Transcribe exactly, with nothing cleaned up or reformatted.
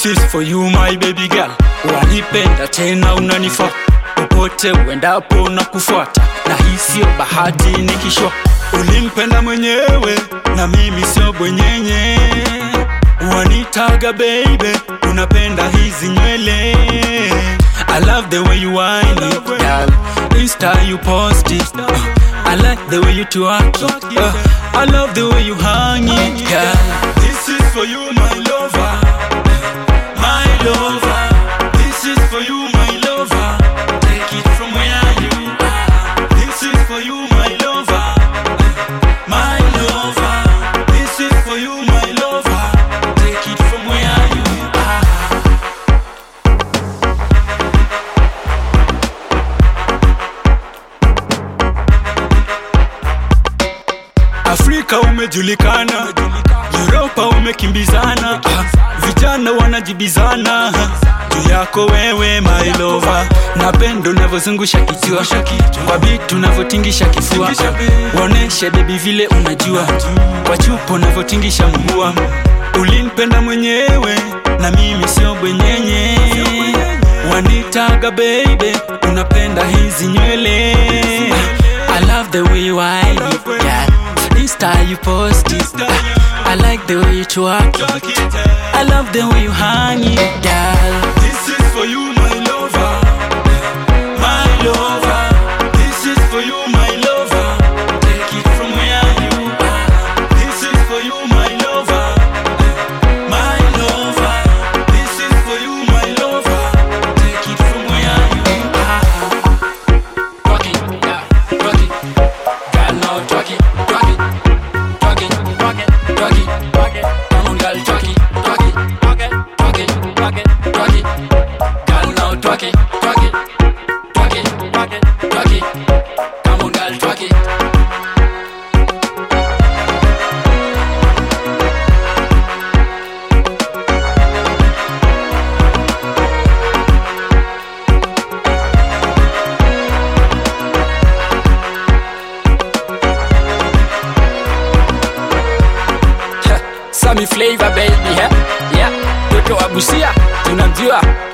This is for you my baby girl. Wanipenda tena unanifaa, popote uendapo na kufuata, na hii sio bahati nikishwa. Ulimpenda mwenyewe na mimi sio bwenyenye. Wanitaga baby, unapenda hizi nywele. I love the way you whine it, girl. Insta you post it. uh, I like the way you twerk it. uh, I love the way you hang it, girl. This is for you my lover, my lover. This is for you my lover. Take it from where you are. This is for you my lover, my lover. This is for you my lover. Take it from where you are. Afrika umejulikana, Europa umekimbizana, ah, vijana wanajibizana juu yako wewe my lover. Napenda unavyozungusha kichwa, kwa beat unavyotingisha kifua. Woneshe baby vile unajua, kwa chupo unavyotingisha mguu. Ulinipenda mwenyewe na mimi sio bwenyenye. Wanitaga baby, unapenda hizi nywele. I love the way you whine it, yeah. Insta you post it. uh, I like the way you twerk it. I love the way you hang it, girl. This is for you my lover, my lover. This is for you my lover. Take it from where you are. This is for you my lover, my lover. This is for you my lover. Take it from where you are. Twerk it, yeah, twerk it. Girl now twerk it, twerk it. Twerk it, twerk it, twerk it, twerk it. Come on girl, twerk it, twerk it, twerk it, twerk it, twerk it, twerk it. Girl now twerk it, twerk it, twerk it, twerk it, twerk it. Come on girl, twerk it. Sammy Flavor baby, yeah, yeah. Toto wa Busia tunamjua.